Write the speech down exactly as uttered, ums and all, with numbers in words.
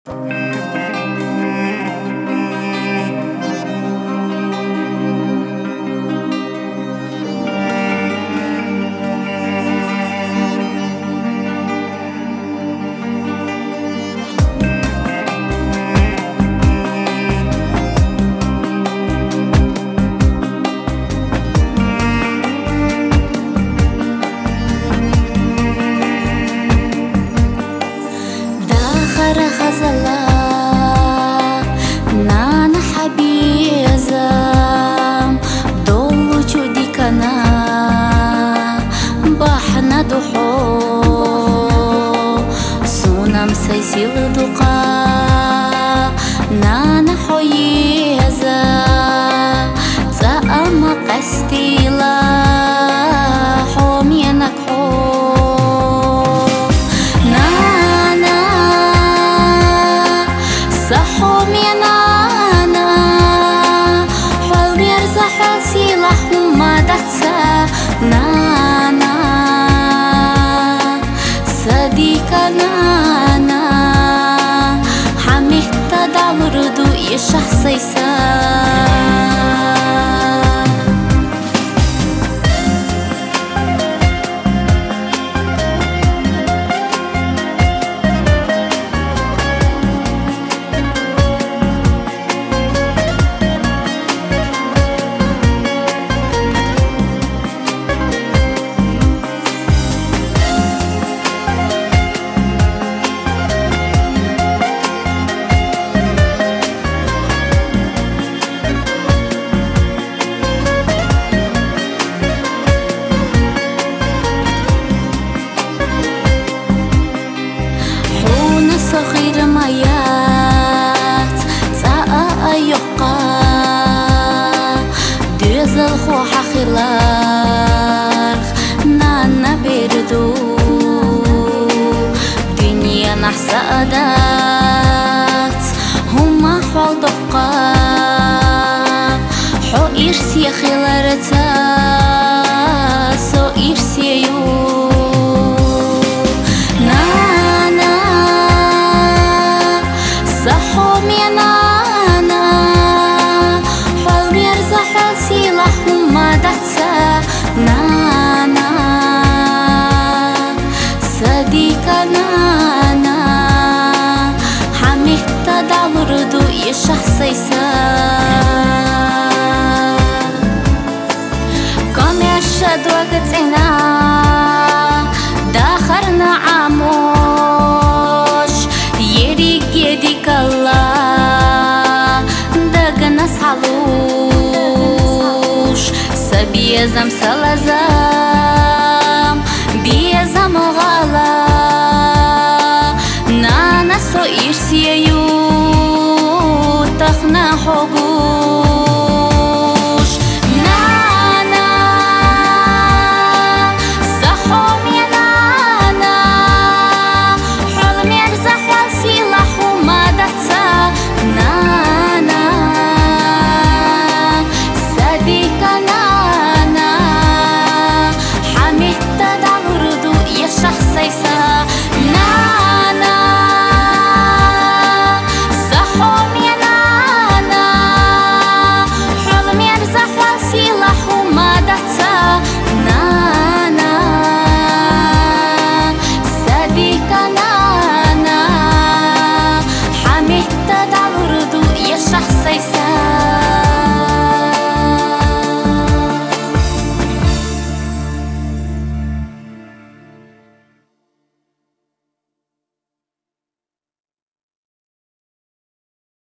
Nana habiyazam dolu chudikana bahna duho sunam saysil duqa nana hoyiza zaama qastila homianak ho حومينا حلمي ارزح سيلح وما دتسا نانا صديقة نانا حميت تدعوردو يشح سيسا صغير مايات تاء أيقا ديز الخوحة خلاخ نانا بردو دنيا نحسا أدات هما حوال دقا حو إرسي خلارتا سو إرسي يو حومينا حلمي ارزح سيلح وما دتسا نانا صديقة نانا حميت تدعوردو يشح سيسا قام يشهد وقتنا داخرنا عاموش يريك يديك الله دقنا صعلوش سبيزم سلازم بيزم غلا نانا سو إرسيو تخنا حقوق